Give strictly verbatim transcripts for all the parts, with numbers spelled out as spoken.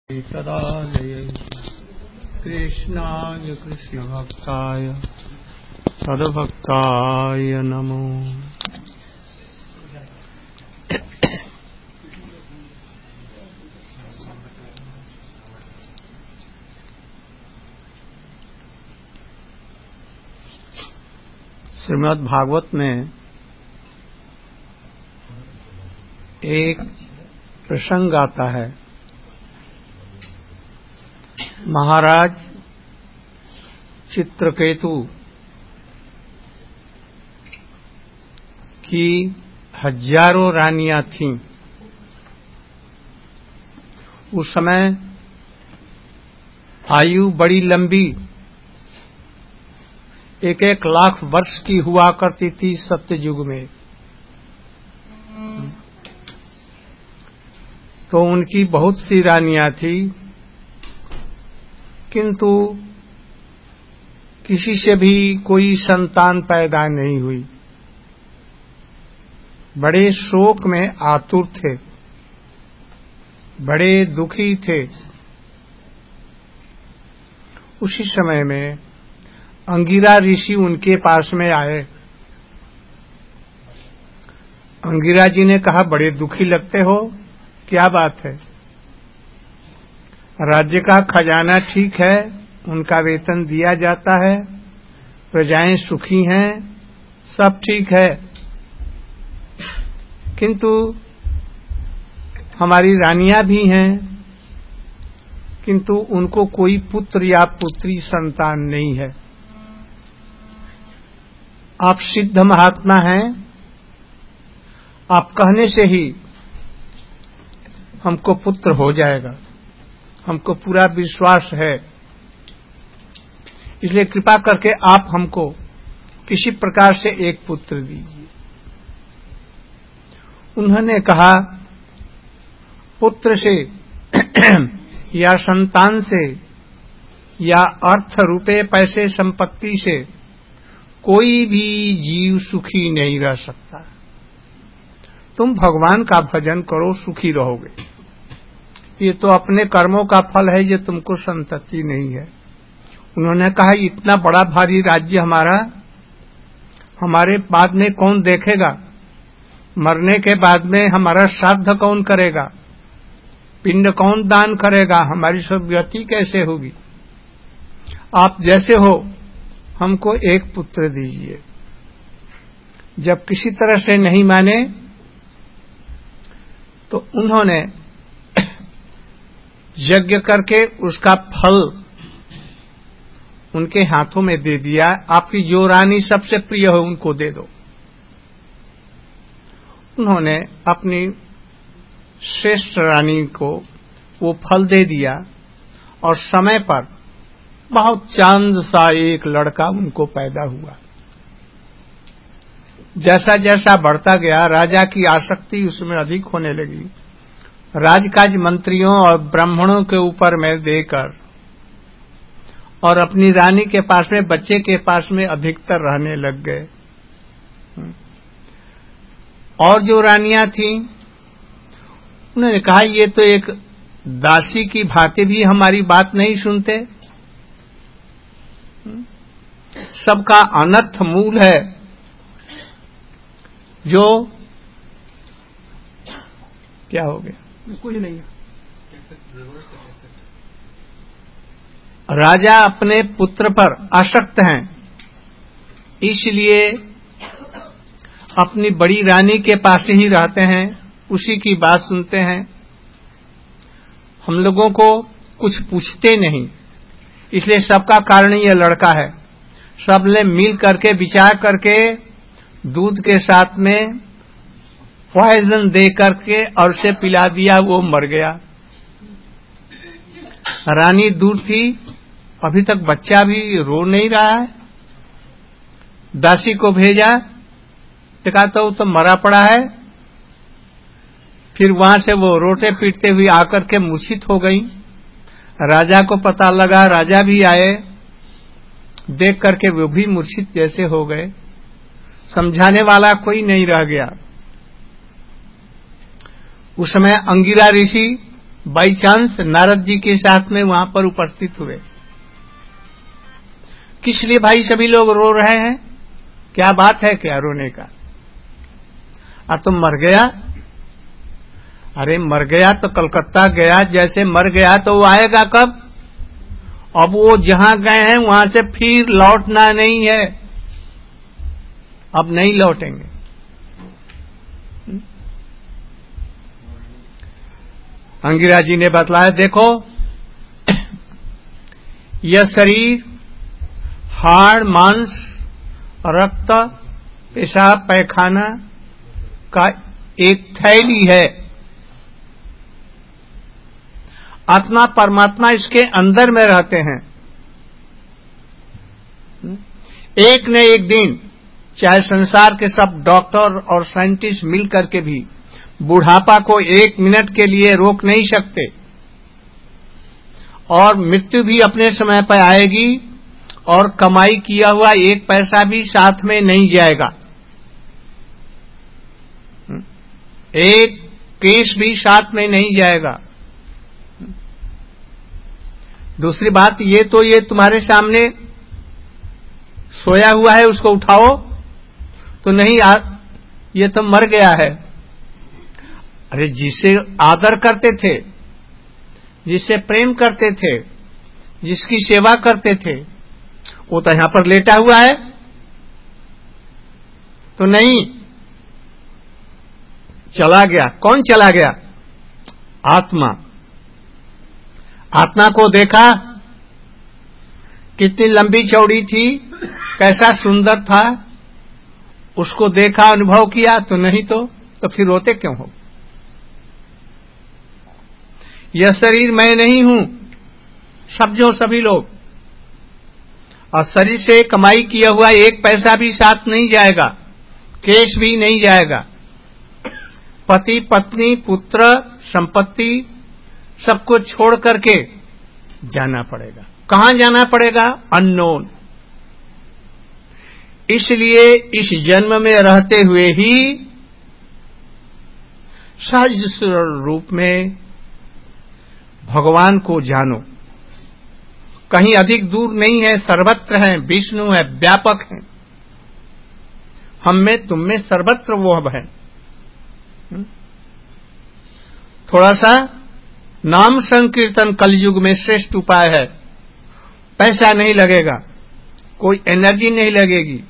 तदालये कृष्णाय कृष्णभक्ताय तद्भक्ताय नमो। श्रीमद् भागवत में एक प्रसंग आता है। महाराज चित्रकेतु की हजारों रानियां थीं। उस समय आयु बड़ी लंबी एक एक लाख वर्ष की हुआ करती थी सत्ययुग में। तो उनकी बहुत सी रानियां थी, किंतु किसी से भी कोई संतान पैदा नहीं हुई। बड़े शोक में आतुर थे, बड़े दुखी थे। उसी समय में अंगिरा ऋषि उनके पास में आए। अंगिरा जी ने कहा, बड़े दुखी लगते हो, क्या बात है? राज्य का खजाना ठीक है, उनका वेतन दिया जाता है, प्रजाएं सुखी हैं, सब ठीक है, किंतु हमारी रानियां भी हैं, किंतु उनको कोई पुत्र या पुत्री संतान नहीं है। आप सिद्ध महात्मा हैं, आप कहने से ही हमको पुत्र हो जाएगा, हमको पूरा विश्वास है। इसलिए कृपा करके आप हमको किसी प्रकार से एक पुत्र दीजिए। उन्होंने कहा, पुत्र से या संतान से या अर्थ रुपए पैसे संपत्ति से कोई भी जीव सुखी नहीं रह सकता। तुम भगवान का भजन करो, सुखी रहोगे। ये तो अपने कर्मों का फल है, ये तुमको संतति नहीं है। उन्होंने कहा, इतना बड़ा भारी राज्य हमारा, हमारे बाद में कौन देखेगा? मरने के बाद में हमारा श्राद्ध कौन करेगा? पिंड कौन दान करेगा? हमारी सब गति कैसे होगी? आप जैसे हो, हमको एक पुत्र दीजिए। जब किसी तरह से नहीं माने तो उन्होंने यज्ञ करके उसका फल उनके हाथों में दे दिया। आपकी जो रानी सबसे प्रिय हो उनको दे दो। उन्होंने अपनी श्रेष्ठ रानी को वो फल दे दिया और समय पर बहुत चांद सा एक लड़का उनको पैदा हुआ। जैसा जैसा बढ़ता गया, राजा की आसक्ति उसमें अधिक होने लगी। राजकाज मंत्रियों और ब्राह्मणों के ऊपर में देकर और अपनी रानी के पास में, बच्चे के पास में अधिकतर रहने लग गए। और जो रानियां थीं, उन्होंने कहा, ये तो एक दासी की भांति भी हमारी बात नहीं सुनते। सबका अनर्थ मूल है जो क्या हो गया, कुछ नहीं है। राजा अपने पुत्र पर आसक्त हैं, इसलिए अपनी बड़ी रानी के पास ही रहते हैं, उसी की बात सुनते हैं। हम लोगों को कुछ पूछते नहीं। इसलिए सबका कारण यह लड़का है। सबने मिल करके विचार करके दूध के साथ में पॉइजन दे करके और उसे पिला दिया, वो मर गया। रानी दूर थी, अभी तक बच्चा भी रो नहीं रहा है। दासी को भेजा, देखा तो वो तो मरा पड़ा है। फिर वहां से वो रोते पीटते हुए आकर के मूर्छित हो गई। राजा को पता लगा, राजा भी आए, देख करके वो भी मूर्छित जैसे हो गए। समझाने वाला कोई नहीं रह गया। उस समय अंगिरा ऋषि बाई चांस नारद जी के साथ में वहां पर उपस्थित हुए। किस लिए भाई सभी लोग रो रहे हैं? क्या बात है, क्या रोने का? आ तुम मर गया? अरे मर गया तो कलकत्ता गया, जैसे मर गया तो वो आएगा कब? अब वो जहां गए हैं वहां से फिर लौटना नहीं है, अब नहीं लौटेंगे। अंगिरा जी ने बतलाया, देखो यह शरीर हाड़ मांस रक्त पेशाब पैखाना का एक थैली है। आत्मा परमात्मा इसके अंदर में रहते हैं। एक न एक दिन चाहे संसार के सब डॉक्टर और साइंटिस्ट मिल करके भी बुढ़ापा को एक मिनट के लिए रोक नहीं सकते, और मृत्यु भी अपने समय पर आएगी, और कमाई किया हुआ एक पैसा भी साथ में नहीं जाएगा, एक केस भी साथ में नहीं जाएगा। दूसरी बात ये तो ये तुम्हारे सामने सोया हुआ है, उसको उठाओ तो नहीं, आ, ये तो मर गया है। अरे जिसे आदर करते थे, जिससे प्रेम करते थे, जिसकी सेवा करते थे, वो तो यहां पर लेटा हुआ है तो नहीं, चला गया। कौन चला गया? आत्मा। आत्मा को देखा, कितनी लंबी चौड़ी थी, कैसा सुंदर था, उसको देखा, अनुभव किया तो नहीं तो तो फिर रोते क्यों हो? यह शरीर मैं नहीं हूं, समझो सभी लोग, और शरीर से कमाई किया हुआ एक पैसा भी साथ नहीं जाएगा, केश भी नहीं जाएगा। पति पत्नी पुत्र संपत्ति सबको छोड़ करके जाना पड़ेगा। कहां जाना पड़ेगा? अननोन। इसलिए इस जन्म में रहते हुए ही सहज सरल रूप में भगवान को जानो। कहीं अधिक दूर नहीं है, सर्वत्र है, विष्णु है, व्यापक है। हम में तुम में सर्वत्र वो है। थोड़ा सा नाम संकीर्तन कलयुग में श्रेष्ठ उपाय है। पैसा नहीं लगेगा, कोई एनर्जी नहीं लगेगी।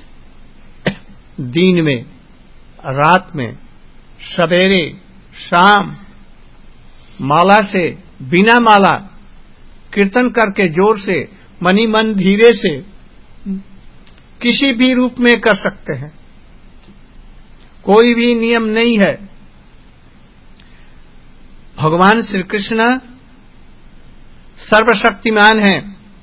दिन में, रात में, सवेरे शाम, माला से, बिना माला, कीर्तन करके जोर से, मनी मन धीरे से, किसी भी रूप में कर सकते हैं। कोई भी नियम नहीं है। भगवान श्री कृष्ण सर्वशक्तिमान हैं,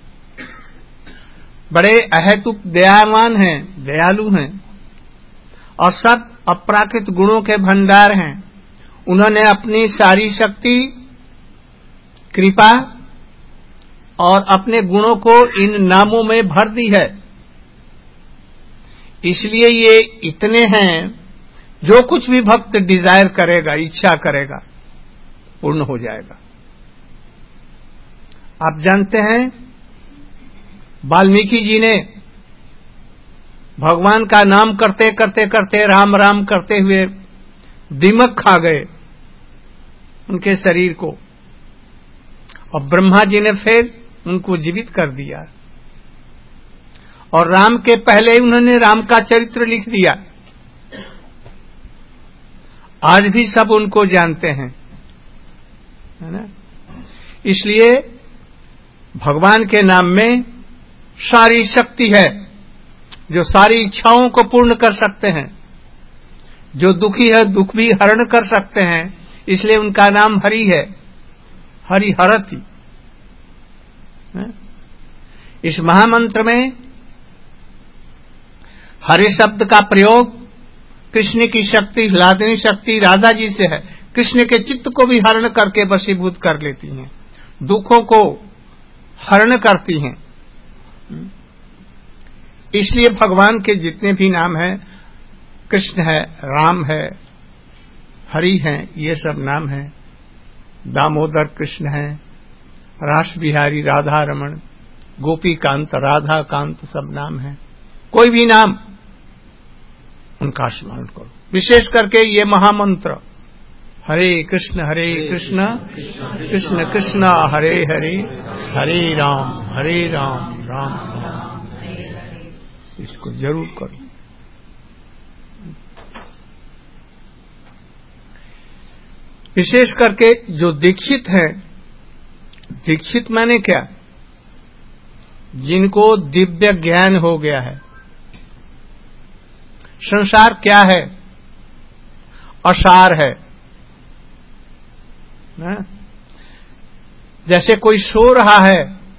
बड़े अहेतुक दयावान हैं, दयालु हैं, और सब अपराकृत गुणों के भंडार हैं। उन्होंने अपनी सारी शक्ति, कृपा और अपने गुणों को इन नामों में भर दी है। इसलिए ये इतने हैं, जो कुछ भी भक्त डिजायर करेगा, इच्छा करेगा, पूर्ण हो जाएगा। आप जानते हैं, वाल्मीकि जी ने भगवान का नाम करते करते करते राम राम करते हुए दीमक खा गए उनके शरीर को, और ब्रह्मा जी ने फिर उनको जीवित कर दिया, और राम के पहले ही उन्होंने राम का चरित्र लिख दिया। आज भी सब उनको जानते हैं, है ना? इसलिए भगवान के नाम में सारी शक्ति है, जो सारी इच्छाओं को पूर्ण कर सकते हैं। जो दुखी है दुख भी हरण कर सकते हैं, इसलिए उनका नाम हरि है, हरिहरति। इस महामंत्र में हरि शब्द का प्रयोग कृष्ण की शक्ति, लादिनी शक्ति राधा जी से है। कृष्ण के चित्त को भी हरण करके वशीभूत कर लेती हैं, दुखों को हरण करती हैं। इसलिए भगवान के जितने भी नाम हैं, कृष्ण है, राम है, हरि हैं, ये सब नाम हैं। दामोदर कृष्ण हैं, रास बिहारी राधा रमण, गोपी कांत राधा कांत सब नाम हैं। कोई भी नाम उनका स्मरण करो। विशेष करके ये महामंत्र हरे कृष्ण हरे कृष्ण कृष्ण कृष्ण हरे हरे, हरे राम हरे राम राम राम, इसको जरूर करो। विशेष करके जो दीक्षित हैं, दीक्षित माने क्या? जिनको दिव्य ज्ञान हो गया है। संसार क्या है? असार है ना? जैसे कोई सो रहा है,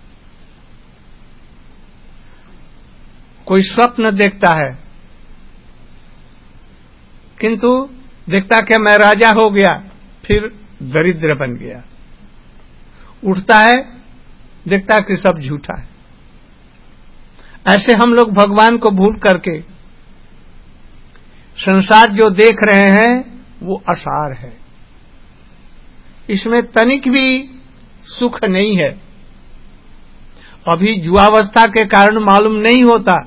कोई स्वप्न देखता है, किंतु देखता क्या मैं राजा हो गया, फिर दरिद्र बन गया। उठता है, देखता कि सब झूठा है। ऐसे हम लोग भगवान को भूल करके संसार जो देख रहे हैं वो असार है, इसमें तनिक भी सुख नहीं है। अभी युवावस्था के कारण मालूम नहीं होता,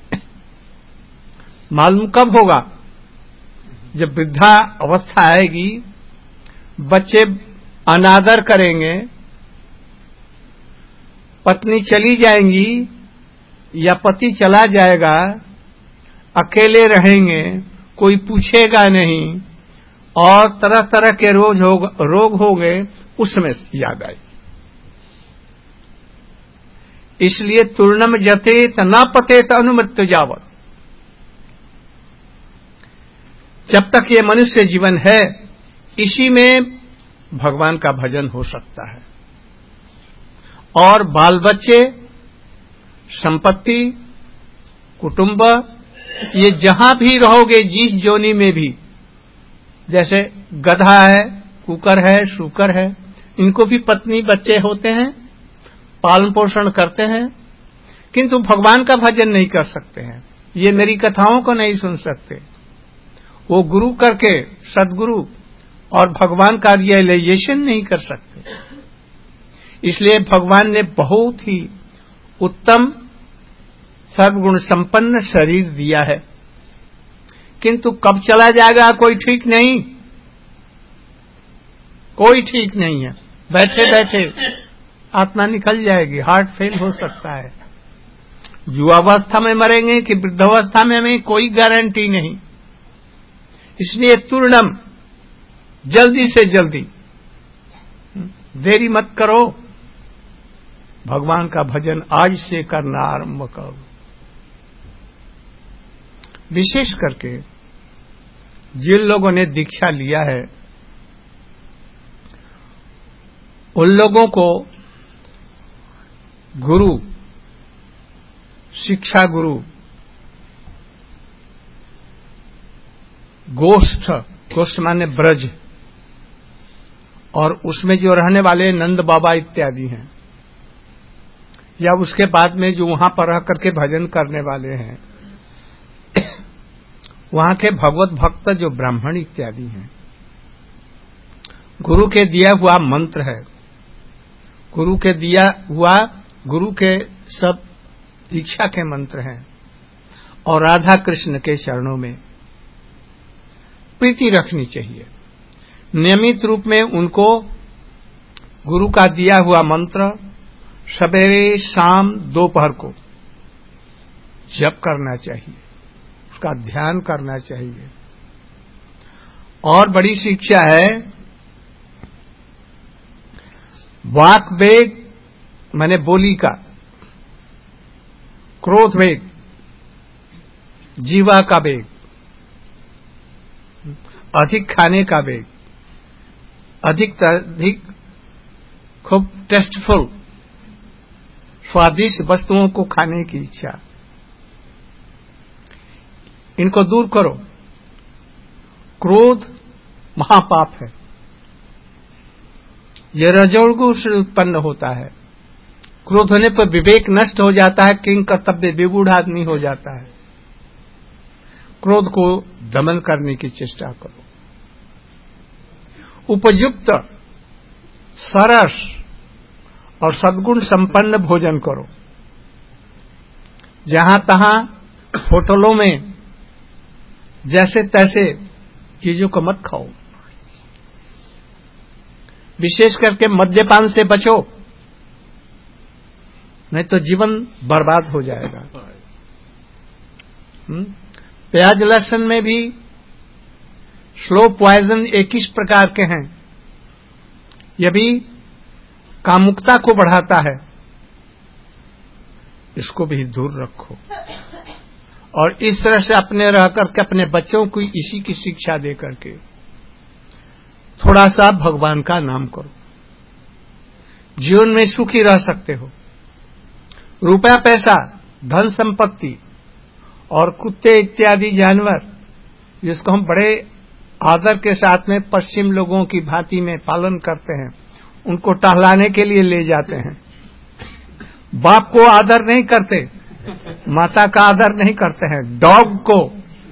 मालूम कब होगा? जब वृद्धा अवस्था आएगी, बच्चे अनादर करेंगे, पत्नी चली जाएंगी या पति चला जाएगा, अकेले रहेंगे, कोई पूछेगा नहीं और तरह तरह के रोग हो रोग हो गए, उसमें याद आई। इसलिए तूर्णम जतेत न पतेत अनुमत्त जावत। जब तक ये मनुष्य जीवन है, इसी में भगवान का भजन हो सकता है। और बाल बच्चे, संपत्ति, कुटुंब, ये जहां भी रहोगे, जिस जोनी में भी, जैसे गधा है, कुकर है, शूकर है, इनको भी पत्नी बच्चे होते हैं, पालन पोषण करते हैं, किंतु भगवान का भजन नहीं कर सकते हैं। ये मेरी कथाओं को नहीं सुन सकते। वो गुरु करके सदगुरु और भगवान का रियलाइजेशन नहीं कर सकते। इसलिए भगवान ने बहुत ही उत्तम सर्वगुण संपन्न शरीर दिया है, किंतु कब चला जाएगा कोई ठीक नहीं, कोई ठीक नहीं है। बैठे बैठे आत्मा निकल जाएगी, हार्ट फेल हो सकता है। युवावस्था में मरेंगे कि वृद्धावस्था में, हमें कोई गारंटी नहीं। इसलिए तूर्णम, जल्दी से जल्दी, देरी मत करो, भगवान का भजन आज से करना आरंभ करो। विशेष करके जिन लोगों ने दीक्षा लिया है, उन लोगों को गुरु, शिक्षा गुरु, गोष्ठ, गोष्ठ माने ब्रज, और उसमें जो रहने वाले नंद बाबा इत्यादि हैं, या उसके बाद में जो वहां पर रह करके भजन करने वाले हैं, वहां के भगवत भक्त जो ब्राह्मण इत्यादि हैं, गुरु के दिया हुआ मंत्र है, गुरु के दिया हुआ, गुरु के सब दीक्षा के मंत्र हैं, और राधा कृष्ण के चरणों में प्रीति रखनी चाहिए। नियमित रूप में उनको गुरु का दिया हुआ मंत्र सवेरे शाम दोपहर को जप करना चाहिए, उसका ध्यान करना चाहिए। और बड़ी शिक्षा है, वाक वेग माने बोली का, क्रोध वेग जीवा का वेग, अधिक खाने का वेग, अधिक से अधिक खूब टेस्टफुल स्वादिष्ट वस्तुओं को खाने की इच्छा, इनको दूर करो। क्रोध महापाप है, यह रजोगुण से उत्पन्न होता है। क्रोध होने पर विवेक नष्ट हो जाता है, किंग कर्तव्य विगूढ़ आदमी हो जाता है। क्रोध को दमन करने की चेष्टा करो। उपयुक्त सरस और सद्गुण संपन्न भोजन करो। जहां तहां होटलों में जैसे तैसे चीजों को मत खाओ। विशेष करके मद्यपान से बचो, नहीं तो जीवन बर्बाद हो जाएगा। हुँ? प्याज लहसुन में भी स्लो पॉइजन इक्कीस प्रकार के हैं। यह भी कामुकता को बढ़ाता है, इसको भी दूर रखो। और इस तरह से अपने रह करके अपने बच्चों को इसी की शिक्षा दे करके थोड़ा सा भगवान का नाम करो, जीवन में सुखी रह सकते हो। रुपया पैसा, धन संपत्ति और कुत्ते इत्यादि जानवर, जिसको हम बड़े आदर के साथ में पश्चिम लोगों की भांति में पालन करते हैं, उनको टहलाने के लिए ले जाते हैं। बाप को आदर नहीं करते, माता का आदर नहीं करते हैं, डॉग को,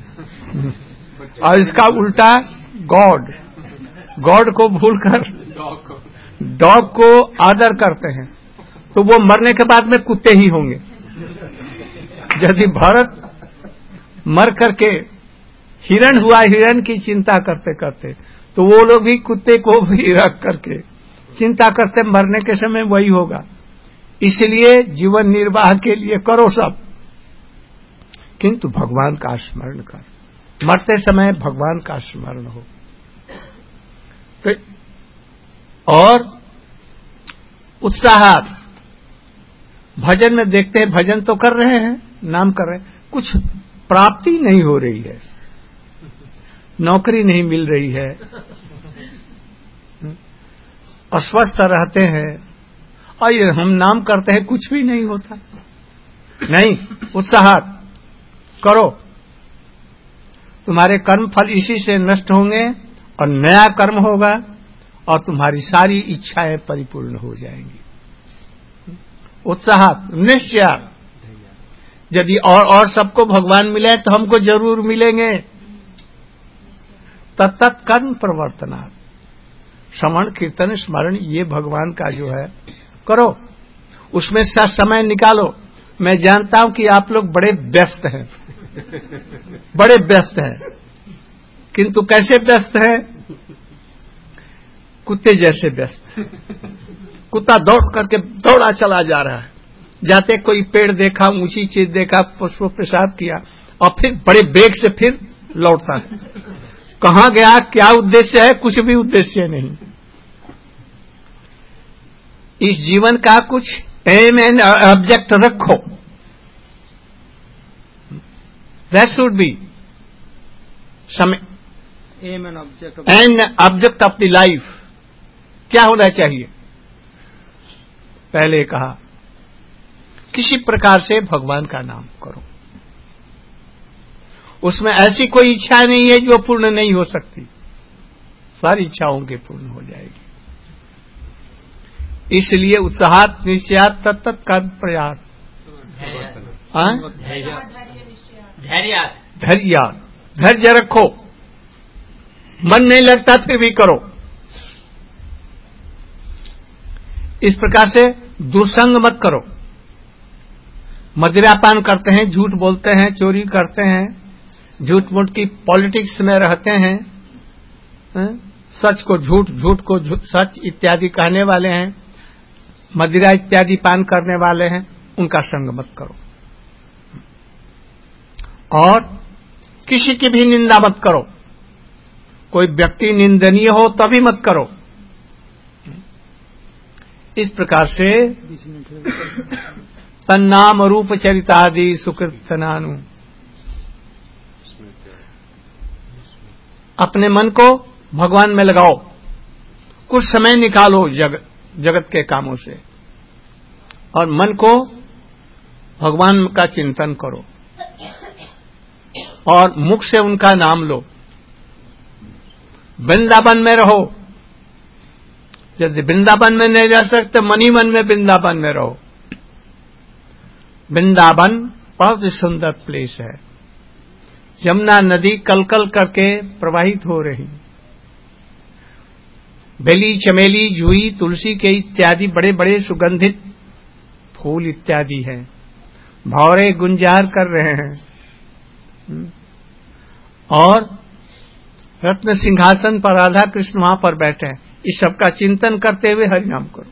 और इसका उल्टा गॉड गॉड को भूलकर डॉग को आदर करते हैं। तो वो मरने के बाद में कुत्ते ही होंगे। यदि भरत मर करके हिरण हुआ, हिरण की चिंता करते करते, तो वो लोग भी कुत्ते को भी रख करके चिंता करते, मरने के समय वही होगा। इसलिए जीवन निर्वाह के लिए करो सब, किंतु भगवान का स्मरण कर। मरते समय भगवान का स्मरण हो। तो और उत्साह भजन में देखते हैं, भजन तो कर रहे हैं, नाम कर रहे हैं, कुछ प्राप्ति नहीं हो रही है, नौकरी नहीं मिल रही है, अस्वस्थ रहते हैं, और ये हम नाम करते हैं, कुछ भी नहीं होता। नहीं, उत्साह करो, तुम्हारे कर्म फल इसी से नष्ट होंगे और नया कर्म होगा और तुम्हारी सारी इच्छाएं परिपूर्ण हो जाएंगी। उत्साह, निश्चय। यदि और और सबको भगवान मिले तो हमको जरूर मिलेंगे। तत्त कर्म प्रवर्तनात्, श्रवण कीर्तन स्मरण, ये भगवान का जो है करो, उसमें सा समय निकालो। मैं जानता हूं कि आप लोग बड़े व्यस्त हैं, बड़े व्यस्त हैं, किंतु कैसे व्यस्त हैं? कुत्ते जैसे व्यस्त। कुत्ता दौड़ करके दौड़ा चला जा रहा है, जाते कोई पेड़ देखा, ऊंची चीज देखा, पुष्प पेशाब किया और फिर बड़े बेग से फिर लौटता है। कहां गया, क्या उद्देश्य है? कुछ भी उद्देश्य नहीं। इस जीवन का कुछ एम एंड ऑब्जेक्ट रखो। That should be some aim and object and object of the life. क्या होना चाहिए? पहले कहा, किसी प्रकार से भगवान का नाम करो। उसमें ऐसी कोई इच्छा नहीं है जो पूर्ण नहीं हो सकती, सारी इच्छाओं के पूर्ण हो जाएगी। इसलिए उत्साहात निश्चयात तत्त कर्म प्रयास, धैर्य, धैर्य रखो। मन नहीं लगता फिर भी करो। इस प्रकार से दुसंग मत करो। मदिरापान करते हैं, झूठ बोलते हैं, चोरी करते हैं, झूठ मूठ की पॉलिटिक्स में रहते हैं, है? सच को झूठ, झूठ को झूठ, सच इत्यादि कहने वाले हैं, मदिरा इत्यादि पान करने वाले हैं, उनका संग मत करो। और किसी की भी निंदा मत करो। कोई व्यक्ति निंदनीय हो तभी मत करो। इस प्रकार से तन्नाम रूप चरितादि सुकृतनानु, अपने मन को भगवान में लगाओ। कुछ समय निकालो जग, जगत के कामों से और मन को भगवान का चिंतन करो और मुख से उनका नाम लो। वृंदावन में रहो। यदि वृंदावन में नहीं रह सकते, मन ही मन में वृंदावन में रहो। वृंदावन बहुत ही सुंदर प्लेस है। यमुना नदी कलकल करके प्रवाहित हो रही, बेली, चमेली, जूही, तुलसी के इत्यादि बड़े बड़े सुगंधित फूल इत्यादि हैं। भौरे गुंजार कर रहे हैं और रत्न सिंहासन पर राधा कृष्ण वहां पर बैठे हैं। इस सबका चिंतन करते हुए हरिनाम करो।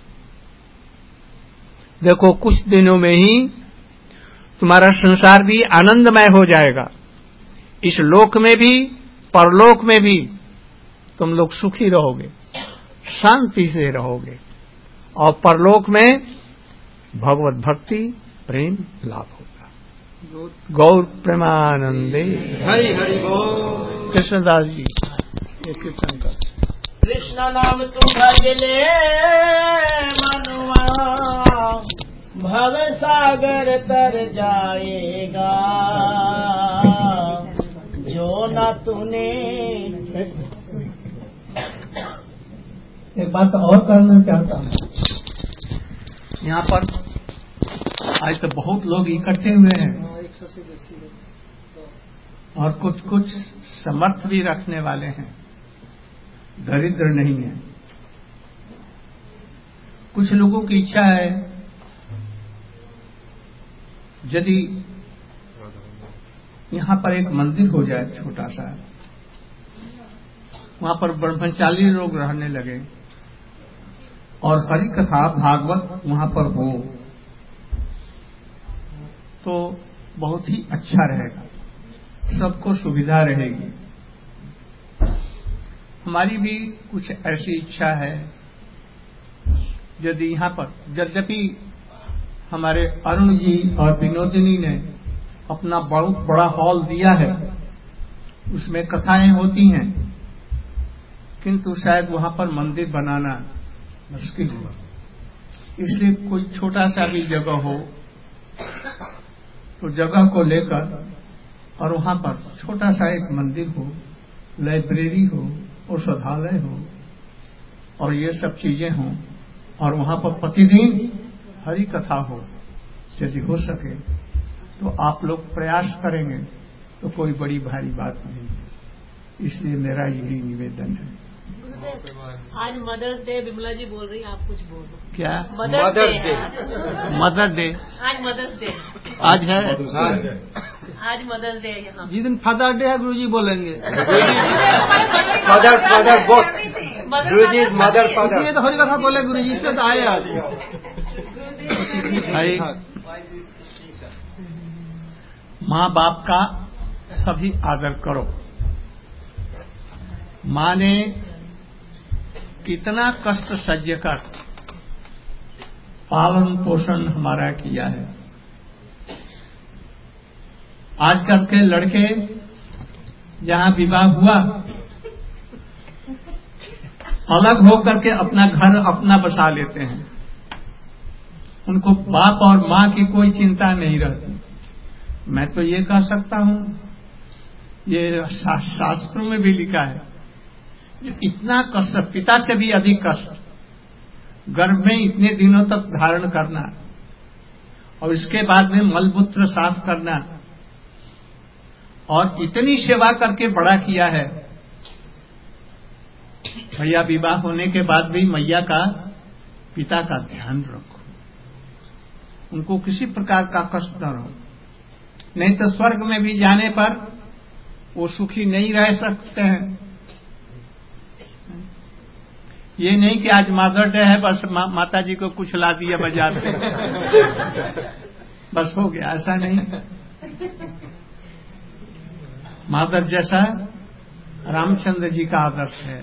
देखो कुछ दिनों में ही तुम्हारा संसार भी आनंदमय हो जाएगा। इस लोक में भी परलोक में भी तुम लोग सुखी रहोगे, शांति से रहोगे और परलोक में भगवत भक्ति प्रेम लाभ होगा। गौर प्रेमानंदे हरि हरि बोल। कृष्णदास जी ये कीर्तन कर। कृष्ण नाम तू भज ले मनुआ, भव सागर तर जाएगा। जो न तूने एक बात और करना चाहता हूँ। यहाँ पर आज तो बहुत लोग इकट्ठे हुए हैं और कुछ कुछ समर्थ भी रखने वाले हैं, दरिद्र नहीं है। कुछ लोगों की इच्छा है यदि यहाँ पर एक मंदिर हो जाए छोटा सा, वहां पर ब्रह्मचारी लोग रहने लगे और हरि कथा भागवत वहां पर हो तो बहुत ही अच्छा रहेगा, सबको सुविधा रहेगी। हमारी भी कुछ ऐसी इच्छा है। यदि यहाँ पर यद्यपि हमारे अरुण जी और विनोदिनी ने अपना बहुत बड़ा हॉल दिया है, उसमें कथाएं होती हैं, किंतु शायद वहां पर मंदिर बनाना मुश्किल है। इसलिए कोई छोटा सा भी जगह हो तो जगह को लेकर और वहां पर छोटा सा एक मंदिर हो, लाइब्रेरी हो, औषधालय हो और ये सब चीजें हों और वहां पर प्रतिदिन हरि कथा हो। यदि हो सके तो आप लोग प्रयास करेंगे तो कोई बड़ी भारी बात नहीं। इसलिए मेरा यही निवेदन है। आज मदर्स डे, विमला जी बोल रही हैं, आप कुछ बोलो। क्या मदर्स डे? मदर डे आज मदर्स डे आज है। आज मदर्स डे है यहाँ। जिस दिन फादर डे है गुरुजी बोलेंगे। Father father both Guruji is mother father. इसलिए तो हरी कथा बोले गुरुजी, इससे तो आए आज। माँ बाप का सभी आदर करो। माँ ने कितना कष्ट सह्य कर पालन पोषण हमारा किया है। आजकल के लड़के जहां विवाह हुआ अलग होकर के अपना घर अपना बसा लेते हैं, उनको बाप और माँ की कोई चिंता नहीं रहती। मैं तो ये कह सकता हूं, ये शास्त्रों में भी लिखा है, इतना कष्ट, पिता से भी अधिक कष्ट, गर्भ में इतने दिनों तक धारण करना और इसके बाद में मलमूत्र साफ करना और इतनी सेवा करके बड़ा किया है। भैया विवाह होने के बाद भी मैया का, पिता का ध्यान रखो, उनको किसी प्रकार का कष्ट न हो, नहीं तो स्वर्ग में भी जाने पर वो सुखी नहीं रह सकते हैं। ये नहीं कि आज मदर डे है बस मा, माता जी को कुछ ला दिया बाजार से बस हो गया, ऐसा नहीं। मादर जैसा रामचंद्र जी का आदर्श है,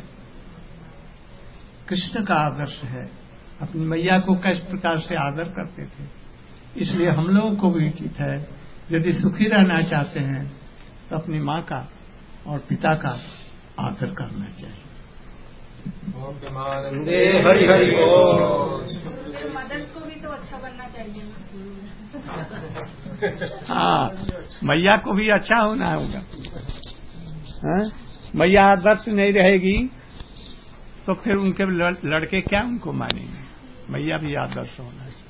कृष्ण का आदर्श है, अपनी मैया को किस प्रकार से आदर करते थे। इसलिए हम लोगों को भी उचित है, यदि सुखी रहना चाहते हैं तो अपनी माँ का और पिता का आदर करना चाहिए। हरि हरि बोल। मदर्स को भी तो अच्छा बनना चाहिए। हाँ, मैया को भी अच्छा होना होगा। मैया आदर्श नहीं रहेगी तो फिर उनके लड़के क्या उनको मानेंगे। मैया भी आदर्श होना चाहिए।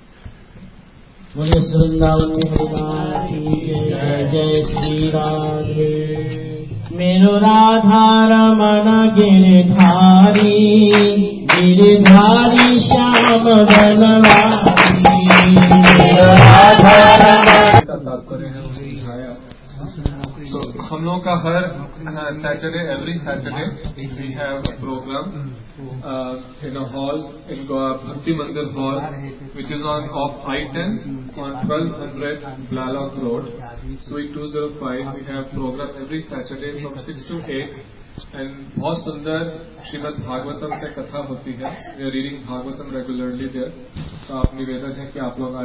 बोले वृंदावन में हरिनाम की जय, जय श्री राधे। मेरो राधा रमन गिरधारी गिरधारी श्याम बनवारी मेरो राधा रमन का तात्पर्य है उसे समझाया। तो हम लोग का हर Saturday every Saturday we have a programme in a hall in Bhakti Mandir hall which is on off I ten on twelve hundred Blalock Road, Suite two oh five. We have program every Saturday from six to eight. And बहुत सुंदर श्रीमद् भागवतम से कथा होती है. We are reading Bhagavatam regularly there. तो आप निवेदन है कि आप लोग